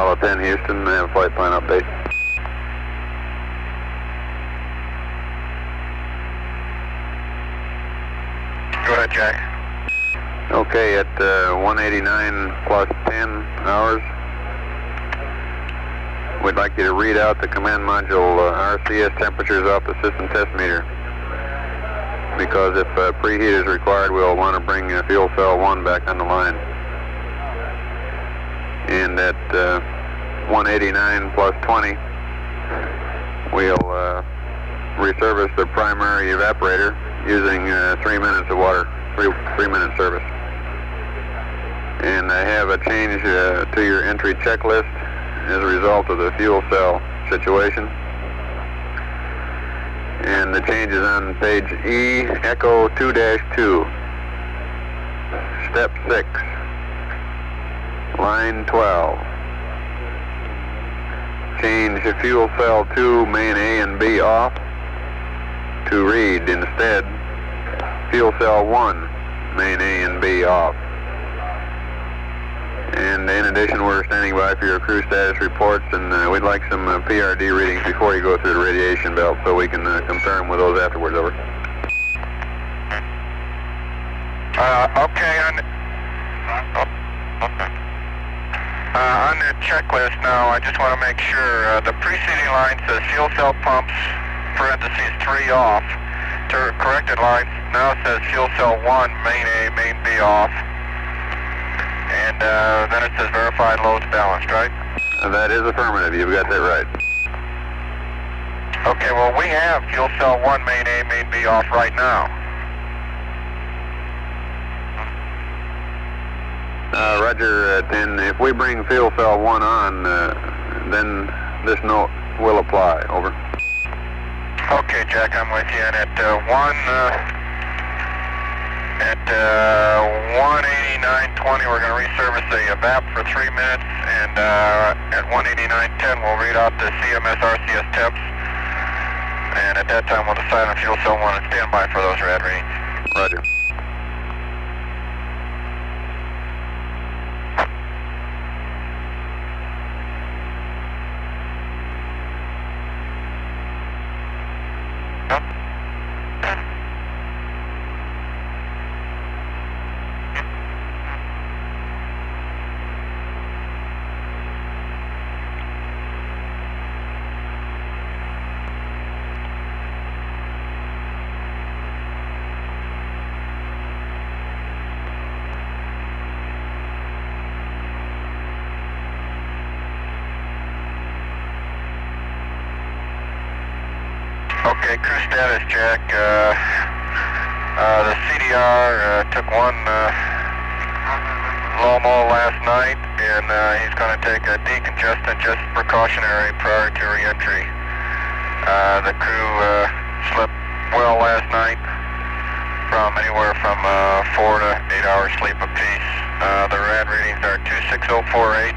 Apollo 10 Houston, I have a flight plan update. Go ahead, Jack. Okay, at 189 plus 10 hours, we'd like you to read out the command module RCS temperatures off the system test meter. Because if preheat is required, we'll want to bring fuel cell 1 back on the line. And at 189 plus 20, we'll reservice the primary evaporator using 3 minutes of water, 3-minute service. And I have a change to your entry checklist as a result of the fuel cell situation. And the change is on page E, Echo 2-2, step 6, line 12. Change fuel cell 2, main A and B off to read instead fuel cell 1, main A and B off. And in addition, we're standing by for your crew status reports, and we'd like some PRD readings before you go through the radiation belt so we can compare them with those afterwards. Over. Okay, on the checklist now, I just want to make sure the preceding line says fuel cell pumps, parentheses 3 off. Corrected line now says fuel cell 1, main A, main B off. And then it says verified loads balanced, right? That is affirmative. You've got that right. Okay, well, we have fuel cell 1, main A, main B off right now. Roger, 10. If we bring fuel cell 1 on, then this note will apply. Over. Okay, Jack, I'm with you. And at 189.20, we're going to reservice the VAP for 3 minutes, and at 189.10, we'll read out the CMS RCS temps, and at that time, we'll decide on fuel cell 1 and stand by for those rad readings. Roger. Okay, crew status, Jack. The CDR took one LOMO last night, and he's going to take a decongestant just precautionary prior to re-entry. The crew slept well last night, from anywhere from 4 to 8 hours sleep apiece. The rad readings are 26048,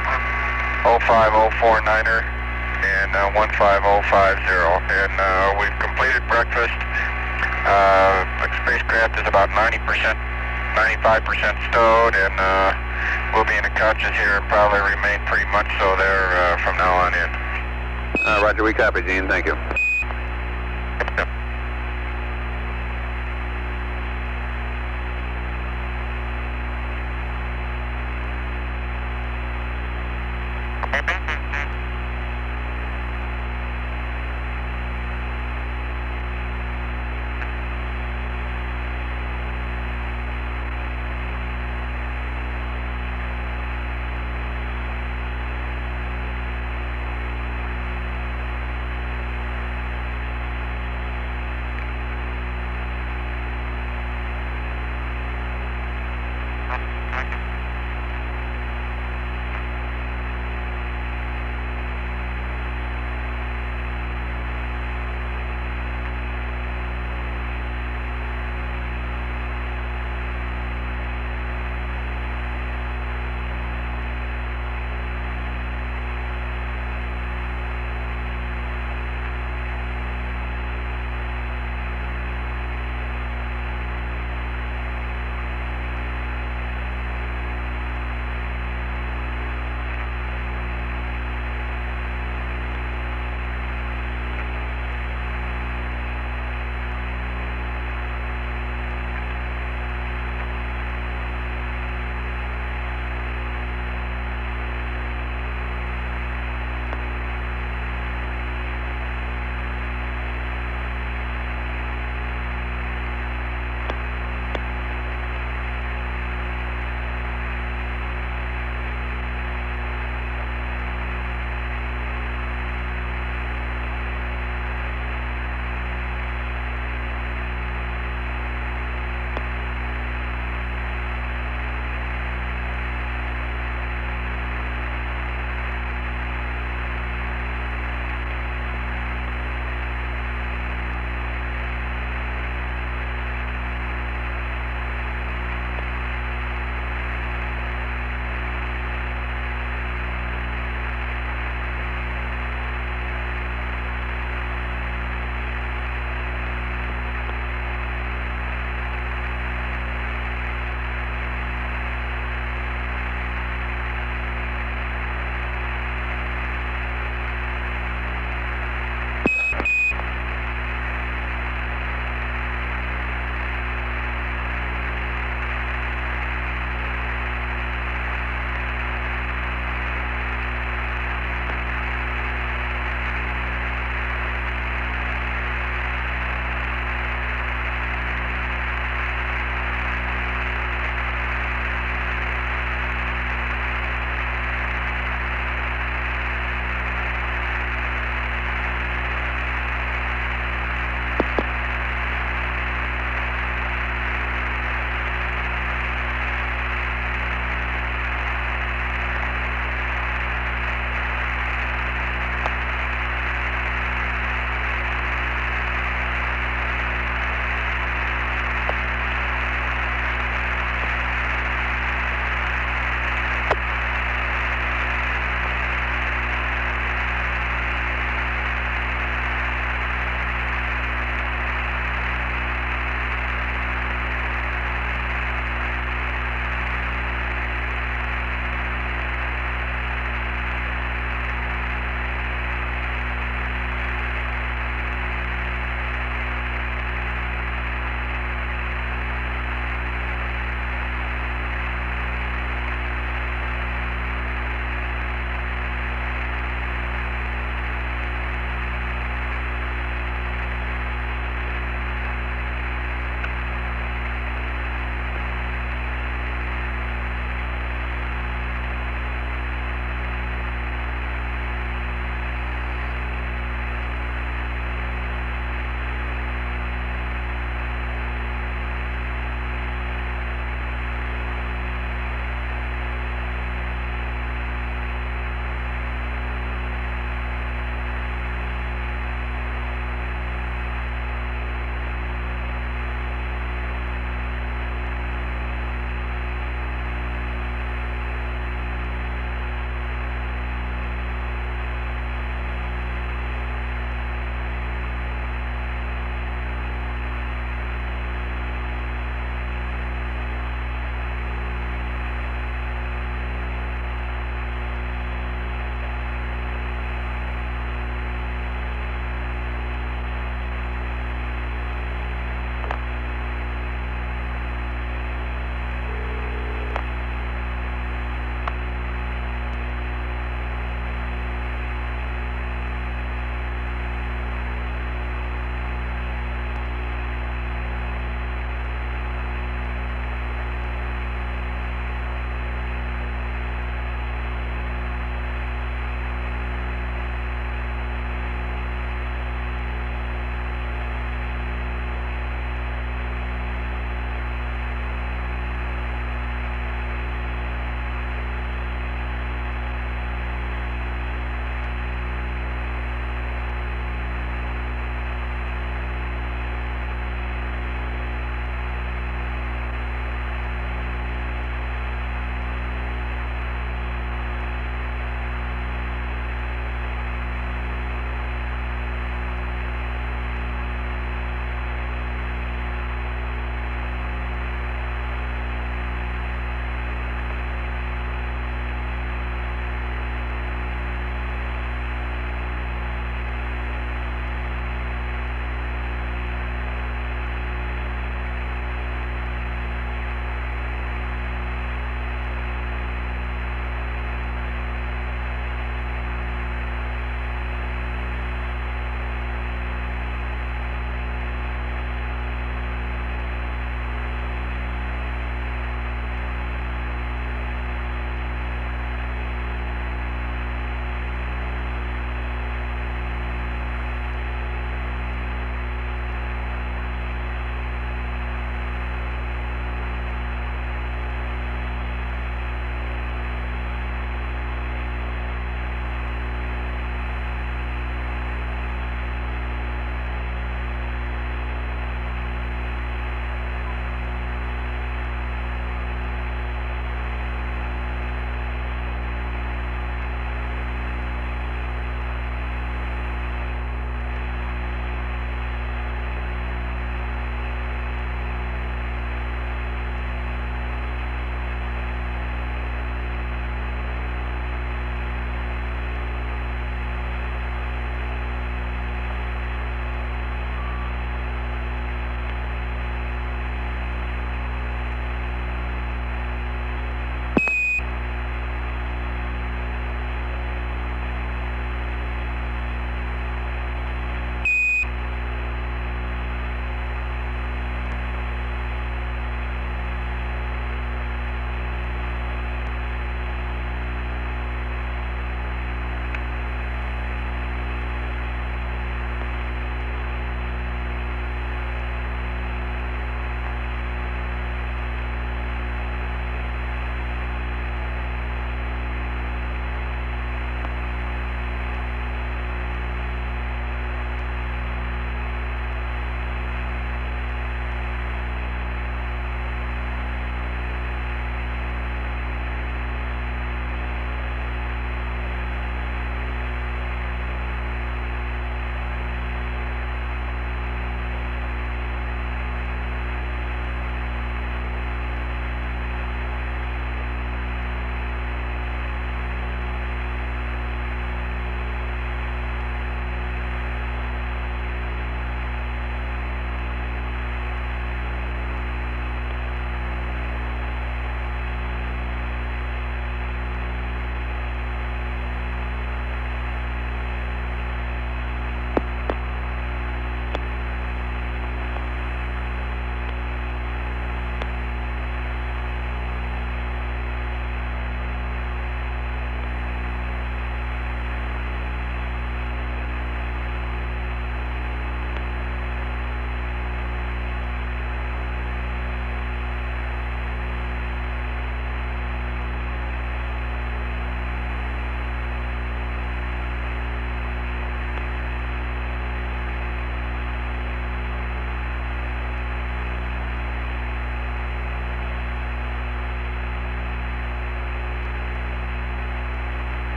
05049er, and 15050. And we've completed breakfast. The spacecraft is about 90%, 95% stowed, and we'll be in the couches here and probably remain pretty much so there from now on in. Roger, we copy, Gene. Thank you. Yep.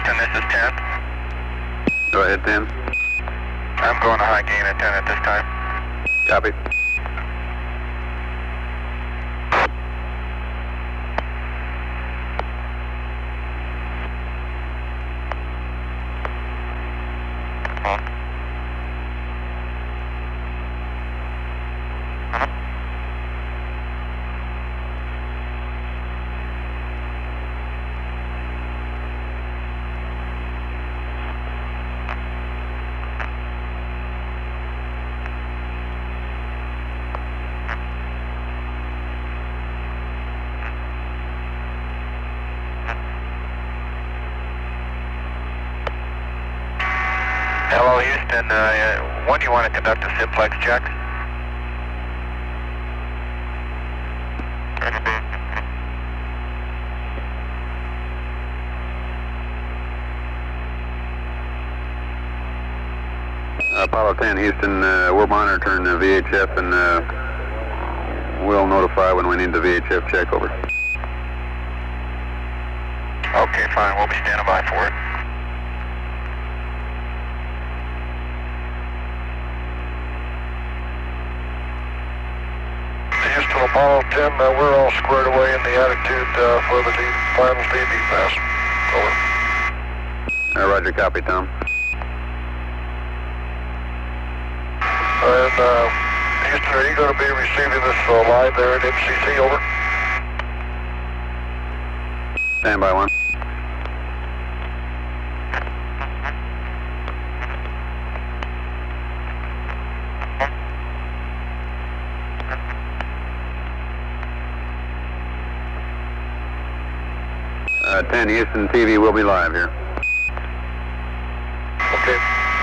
Houston, this is 10. Go ahead, 10. I'm going to high gain at 10 at this time. Copy. Hello, Houston. When do you want to conduct a simplex check? Apollo 10, Houston, we're monitoring the VHF and we'll notify when we need the VHF check over. Okay, fine. We'll be standing by for it. Houston, Apollo 10, we're all squared away in the attitude for the final DV pass. Over. Roger, copy, Tom. And Houston, are you going to be receiving this live there at MCC? Over. Stand by 1. Uh, 10, Houston TV will be live here. Okay.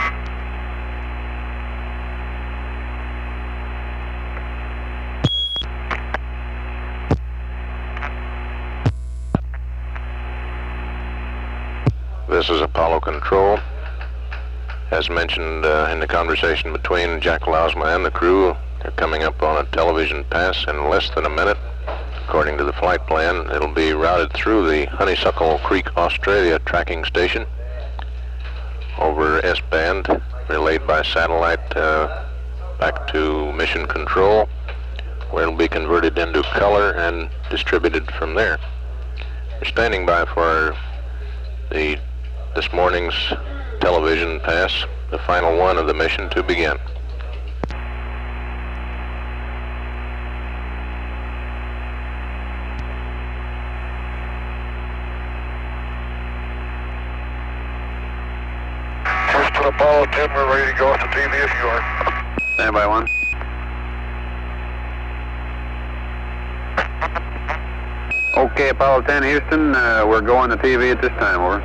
This is Apollo Control. As mentioned in the conversation between Jack Lausma and the crew, they're coming up on a television pass in less than a minute. According to the flight plan, it'll be routed through the Honeysuckle Creek, Australia tracking station over S-band, relayed by satellite back to mission control, where it'll be converted into color and distributed from there. We're standing by for this morning's television pass, the final one of the mission, to begin. Houston, Apollo 10, we're ready to go off the TV if you are. Stand by 1. Okay, Apollo 10, Houston, we're going to TV at this time, over.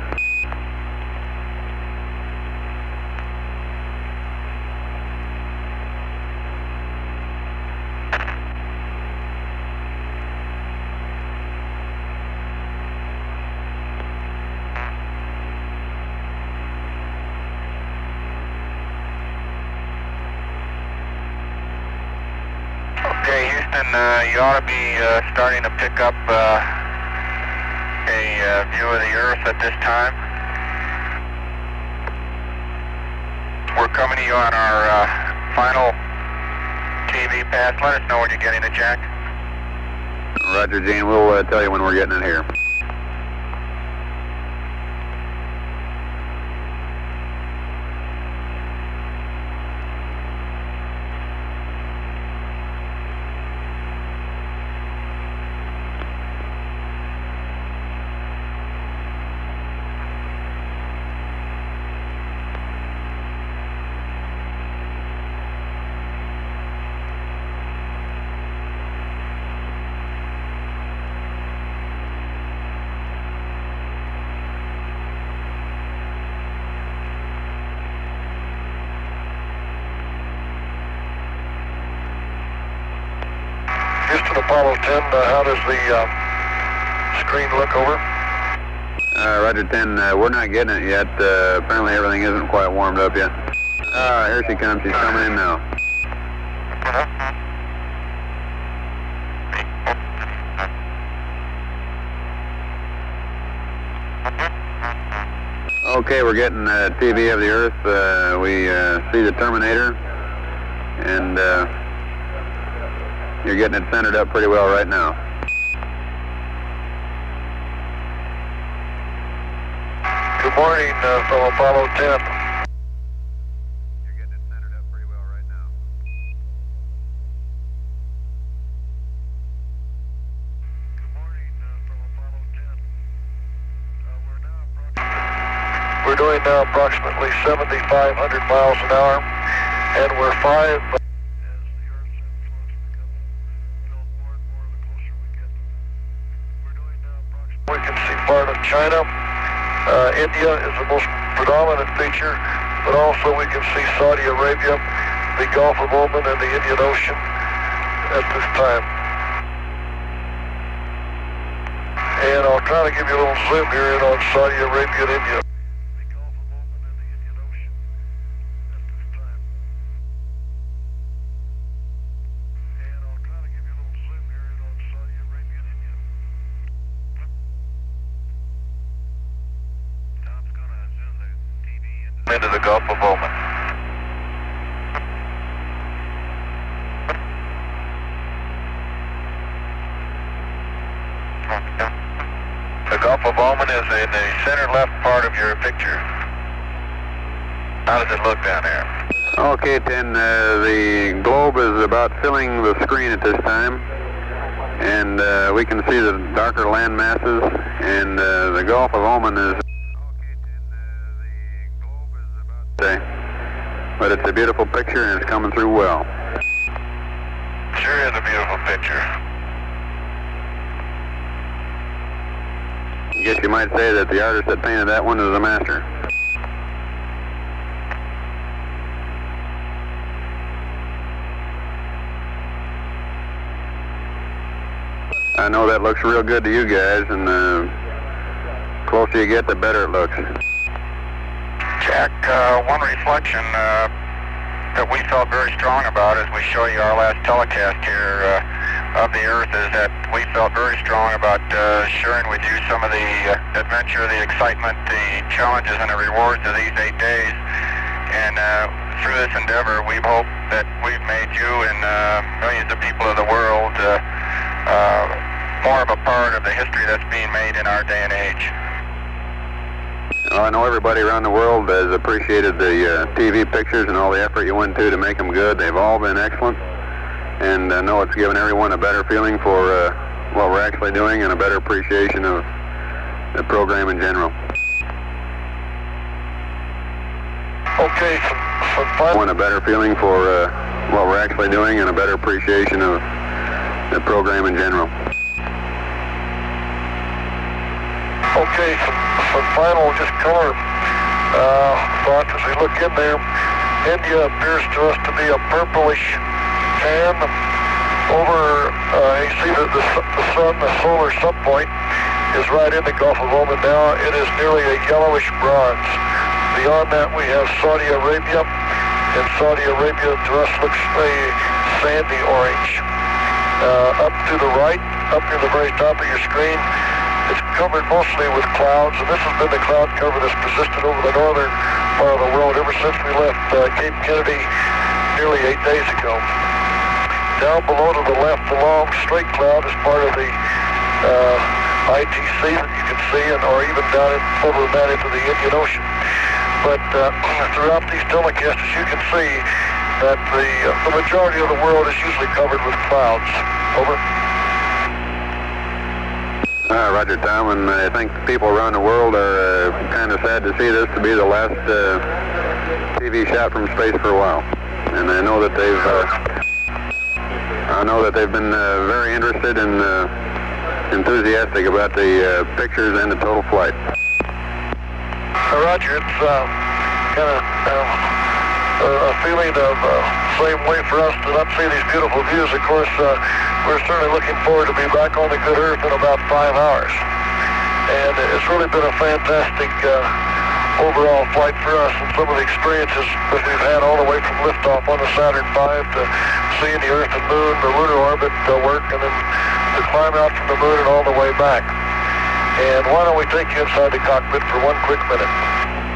Okay, Houston, you ought to be starting to pick up a view of the Earth at this time. We're coming to you on our final TV pass. Let us know when you're getting it, Jack. Roger, Gene, we'll tell you when we're getting it here. Houston, Apollo 10, how does the screen look? Over. Roger, 10, we're not getting it yet. Apparently everything isn't quite warmed up yet. Here she comes. She's coming in now. Okay, we're getting TV of the Earth. We see the Terminator, and you're getting it centered up pretty well right now. Good morning from Apollo 10. You're getting it centered up pretty well right now. Good morning from Apollo 10. We're doing now approximately 7,500 miles an hour, and we're 5. As the Earth's influence becomes felt more and more the closer we get. We're doing now approximately. We can see part of China. India is the most predominant feature, but also we can see Saudi Arabia, the Gulf of Oman, and the Indian Ocean at this time. And I'll try to give you a little zoom here in on Saudi Arabia and India. The Gulf of Oman and the Indian Ocean at this time. And I'll try to give you a little zoom here in on Saudi Arabia and India. Tom's going to zoom the TV into the Gulf of Oman. The Gulf of Oman is in the center left part of your picture. How does it look down there? Okay, 10, the globe is about filling the screen at this time, and we can see the darker land masses, and the Gulf of Oman is... Okay, 10, the globe is about... Okay, but it's a beautiful picture, and it's coming through well. Sure is a beautiful picture. I guess you might say that the artist that painted that one is a master. I know that looks real good to you guys, and the closer you get, the better it looks. Jack, one reflection that we felt very strong about as we show you our last telecast here of the Earth is that we felt very strong about sharing with you some of the adventure, the excitement, the challenges, and the rewards of these 8 days. And through this endeavor, we hope that we've made you and millions of people of the world more of a part of the history that's being made in our day and age. Well, I know everybody around the world has appreciated the TV pictures and all the effort you went to make them good. They've all been excellent, and I know it's given everyone a better feeling for what we're actually doing and a better appreciation of the program in general. Okay, some fun. A better feeling for what we're actually doing and a better appreciation of the program in general. Okay, some final just color thoughts as we look in there. India appears to us to be a purplish tan. Over, you see that the sun, the solar subpoint, is right in the Gulf of Oman now. It is nearly a yellowish bronze. Beyond that, we have Saudi Arabia, and Saudi Arabia to us looks a sandy orange. Up to the right, up near the very top of your screen, it's covered mostly with clouds, and this has been the cloud cover that's persisted over the northern part of the world ever since we left Cape Kennedy nearly 8 days ago. Down below to the left, the long straight cloud is part of the ITC that you can see, or even down over that into the Indian Ocean. But throughout these telecasts, as you can see, that the majority of the world is usually covered with clouds. Over. Roger, Tom, and I think people around the world are kind of sad to see this to be the last TV shot from space for a while. And I know that they've been very interested and enthusiastic about the pictures and the total flight. Roger, it's kind of a feeling of same way for us to not see these beautiful views. Of course, we're certainly looking forward to be back on the good Earth in about 5 hours. And it's really been a fantastic overall flight for us, and some of the experiences that we've had all the way from liftoff on the Saturn V to seeing the Earth and Moon, the lunar orbit work, and then to climb out from the Moon and all the way back. And why don't we take you inside the cockpit for one quick minute?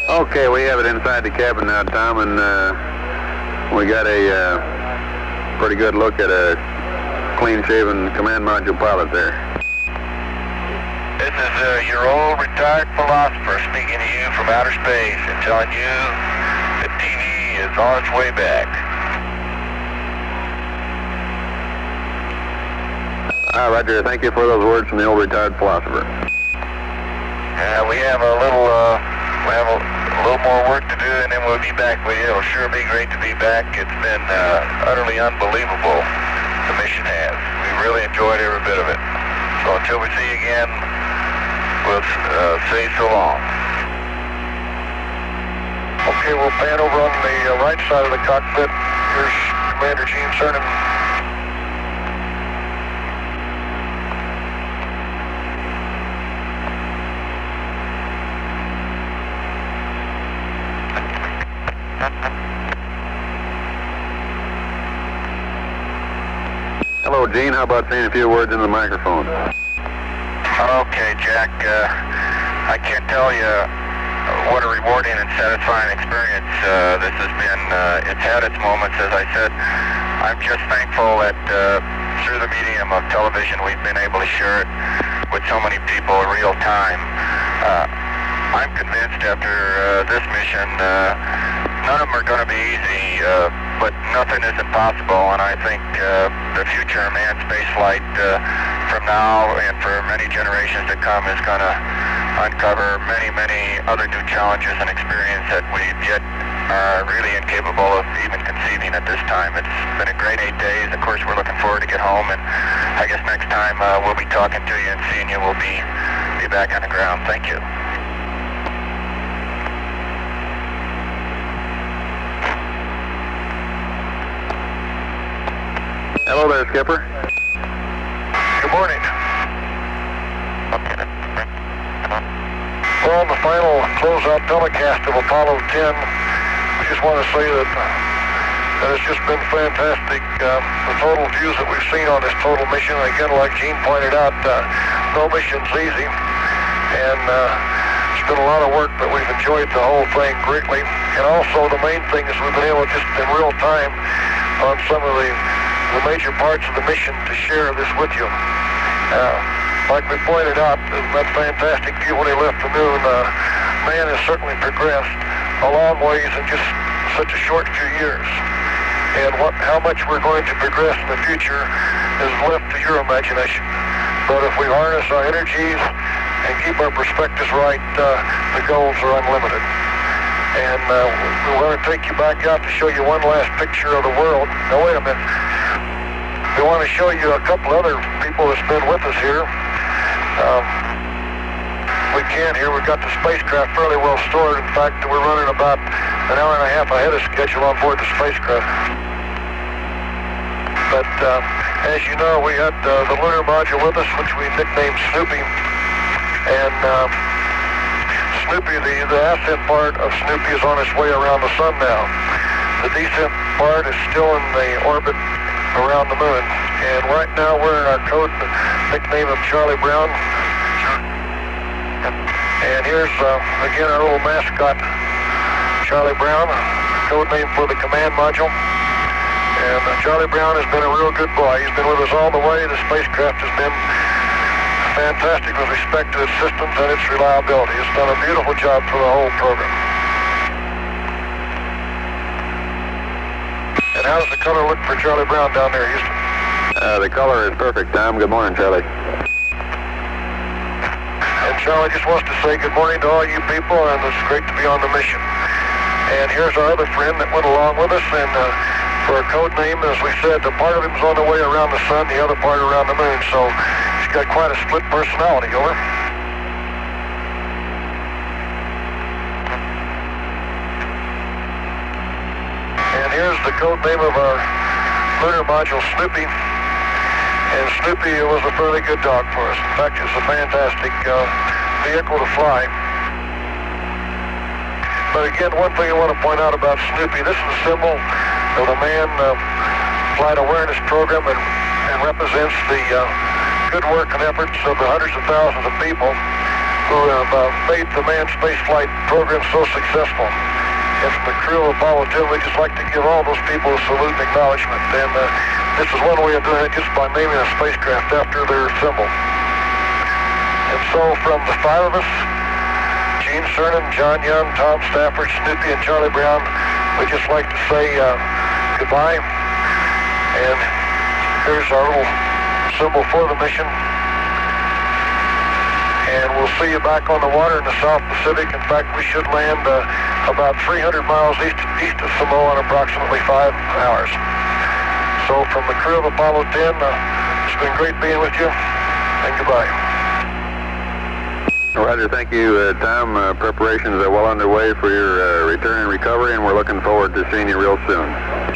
Okay, we have it inside the cabin now, Tom, and we got a pretty good look at a clean-shaven command module pilot there. This is your old retired philosopher speaking to you from outer space and telling you that TV is on its way back. Roger. Thank you for those words from the old retired philosopher. We have a little more work to do, and then we'll be back with you. It'll sure be great to be back. It's been utterly unbelievable. The mission has. We really enjoyed every bit of it. So until we see you again, we'll say so long. Okay, we'll pan over on the right side of the cockpit. Here's Commander Gene Cernan. Hello, Gene. How about saying a few words in the microphone? Okay, Jack. I can't tell you what a rewarding and satisfying experience this has been. It's had its moments, as I said. I'm just thankful that through the medium of television we've been able to share it with so many people in real time. I'm convinced after this mission, none of them are going to be easy, but nothing is impossible, and I think the future of manned spaceflight from now and for many generations to come is going to uncover many, many other new challenges and experience that we yet are really incapable of even conceiving at this time. It's been a great 8 days. Of course, we're looking forward to get home, and I guess next time we'll be talking to you and seeing you, we'll be back on the ground. Thank you. Hello there, Skipper. Good morning. Well, on the final closeout telecast of Apollo 10, we just want to say that it's just been fantastic. The total views that we've seen on this total mission, again, like Gene pointed out, no mission's easy. And it's been a lot of work, but we've enjoyed the whole thing greatly. And also the main thing is we've been able just in real time on some of the major parts of the mission to share this with you. Like we pointed out, that fantastic view when he left the moon, man has certainly progressed a long ways in just such a short few years. And how much we're going to progress in the future is left to your imagination. But if we harness our energies and keep our perspectives right, the goals are unlimited. And we want to take you back out to show you one last picture of the world. Now, wait a minute. We want to show you a couple other people that's been with us here. We can here. We've got the spacecraft fairly well stored. In fact, we're running about an hour and a half ahead of schedule on board the spacecraft. But as you know, we had the lunar module with us, which we nicknamed Snoopy. And Snoopy, the ascent part of Snoopy is on its way around the sun now. The descent part is still in the orbit around the moon. And right now we're in our code nickname of Charlie Brown. And here's, again, our little mascot, Charlie Brown, code name for the command module. And Charlie Brown has been a real good boy. He's been with us all the way. The spacecraft has been fantastic with respect to its systems and its reliability. It's done a beautiful job for the whole program. And how does the color look for Charlie Brown down there, Houston? The color is perfect, Tom. Good morning, Charlie. And Charlie just wants to say good morning to all you people, and it's great to be on the mission. And here's our other friend that went along with us, and for a code name, as we said, the part of him's on the way around the sun, the other part around the moon, so he's got quite a split personality, over. And here's the code name of our lunar module, Snoopy. And Snoopy was a fairly good dog for us. In fact, it's a fantastic vehicle to fly. But again, one thing I want to point out about Snoopy, this is a symbol of the manned flight awareness program and represents the good work and efforts of the hundreds of thousands of people who have made the manned spaceflight program so successful. And from the crew of Apollo 10, we'd just like to give all those people a salute and acknowledgement. And this is one way of doing it, just by naming a spacecraft after their symbol. And so from the five of us, Gene Cernan, John Young, Tom Stafford, Snoopy, and Charlie Brown, we'd just like to say goodbye. And here's our little symbol for the mission. And we'll see you back on the water in the South Pacific. In fact, we should land about 300 miles east of Samoa in approximately 5 hours. So from the crew of Apollo 10, it's been great being with you, and goodbye. Roger, thank you, Tom. Preparations are well underway for your return and recovery, and we're looking forward to seeing you real soon.